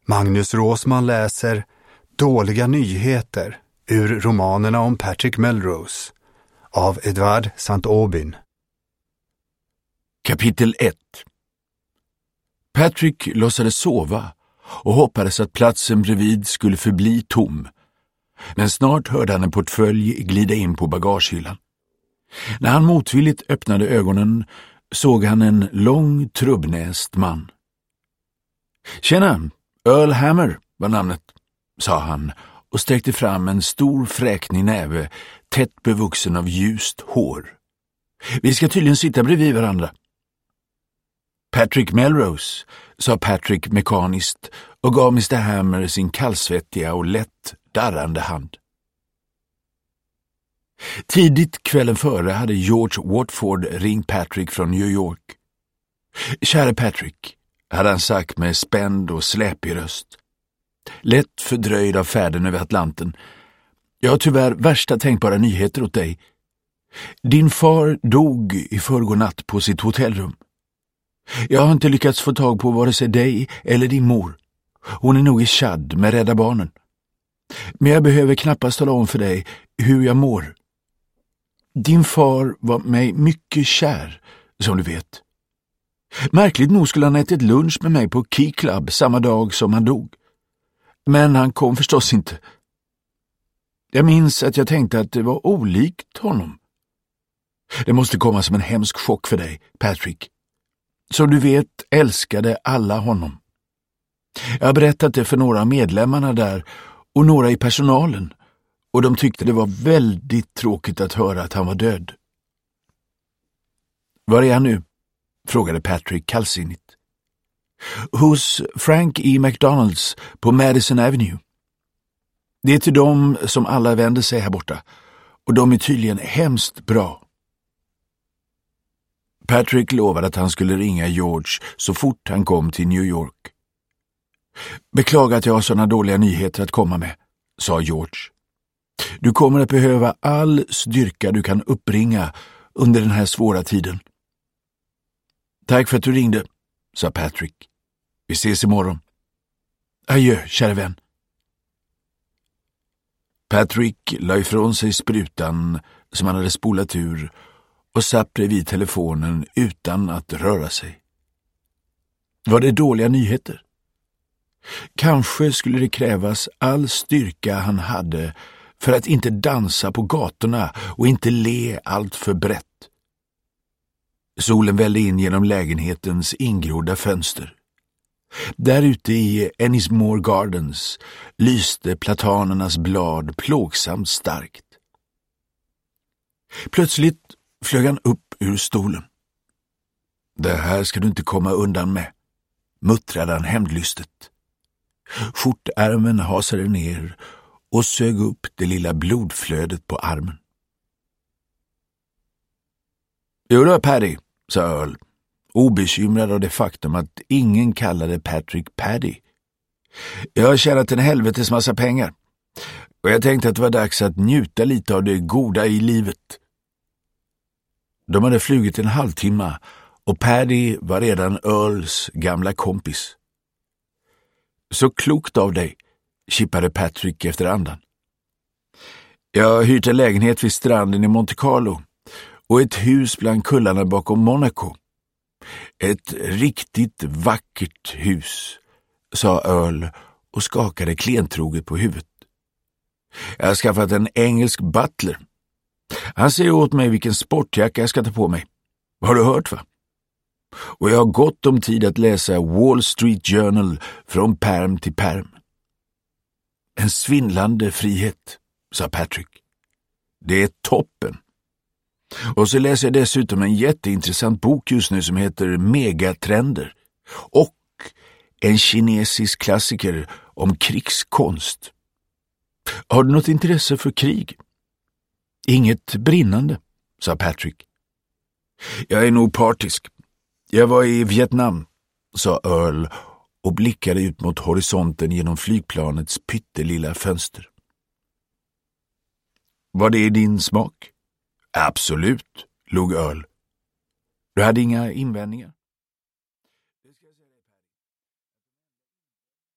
Magnus Råsman läser Dåliga nyheter ur romanerna om Patrick Melrose av Edward St. Aubyn. Kapitel 1. Patrick låtsades sova och hoppades att platsen bredvid skulle förbli tom. Men snart hörde han en portfölj glida in på bagagehyllan. När han motvilligt öppnade ögonen såg han en lång, trubbnäst man. "Tjena, Earl Hammer var namnet", sa han och sträckte fram en stor fräknig näve tätt bevuxen av ljust hår. "Vi ska tydligen sitta bredvid varandra." "Patrick Melrose", sa Patrick mekaniskt och gav Mr. Hammer sin kallsvettiga och lätt darrande hand. Tidigt kvällen före hade George Watford ringt Patrick från New York. "Kära Patrick", hade han sagt med spänd och släpig röst. "Lätt fördröjd av färden över Atlanten. Jag har tyvärr värsta tänkbara nyheter åt dig. Din far dog i förrgår natt på sitt hotellrum. Jag har inte lyckats få tag på vare sig dig eller din mor. Hon är nog i Chad med Rädda Barnen. Men jag behöver knappast tala om för dig hur jag mår. Din far var mig mycket kär, som du vet. Märkligt nog skulle han ätit lunch med mig på Key Club samma dag som han dog. Men han kom förstås inte. Jag minns att jag tänkte att det var olikt honom. Det måste komma som en hemsk chock för dig, Patrick. Som du vet älskade alla honom. Jag har berättat det för några av medlemmarna där och några i personalen, och de tyckte det var väldigt tråkigt att höra att han var död." "Var är han nu?" frågade Patrick kallsinnigt. "Hos Frank E. McDonalds på Madison Avenue. Det är till dem som alla vänder sig här borta, och de är tydligen hemskt bra." Patrick lovade att han skulle ringa George så fort han kom till New York. "Beklagar att jag har sådana dåliga nyheter att komma med", sa George. "Du kommer att behöva all styrka du kan uppbringa under den här svåra tiden." "Tack för att du ringde", sa Patrick. "Vi ses imorgon." "Adjö, kära vän." Patrick la ifrån sig sprutan som han hade spolat ur och satt bredvid telefonen utan att röra sig. Var det dåliga nyheter? Kanske skulle det krävas all styrka han hade för att inte dansa på gatorna och inte le allt för brett. Solen vällde in genom lägenhetens ingrodda fönster. Där ute i Ennismore Gardens lyste platanernas blad plågsamt starkt. Plötsligt flög han upp ur stolen. "Det här ska du inte komma undan med", muttrade han hämndlystet. Skjortärmen hasade ner och sög upp det lilla blodflödet på armen. "Jo då, Paddy", sa Earl, obekymrad av det faktum att ingen kallade Patrick Paddy. "Jag har tjänat en helvetes massa pengar, och jag tänkte att det var dags att njuta lite av det goda i livet." De hade flugit en halvtimme och Paddy var redan Earls gamla kompis. "Så klokt av dig", kippade Patrick efter andan. "Jag har hyrt en lägenhet vid stranden i Monte Carlo och ett hus bland kullarna bakom Monaco. Ett riktigt vackert hus", sa Earl och skakade klentroget på huvudet. "Jag har skaffat en engelsk butler. Han säger åt mig vilken sportjacka jag ska ta på mig. Har du hört, va? Och jag har gott om tid att läsa Wall Street Journal från pärm till pärm." "En svindlande frihet", sa Patrick. "Det är toppen. Och så läser jag dessutom en jätteintressant bok just nu som heter Megatrender och en kinesisk klassiker om krigskonst. Har du något intresse för krig?" "Inget brinnande", sa Patrick. "Jag är nog partisk. Jag var i Vietnam", sa Earl och blickade ut mot horisonten genom flygplanets pyttelilla fönster. "Var det din smak?" "Absolut", log Earl. "Du hade inga invändningar?"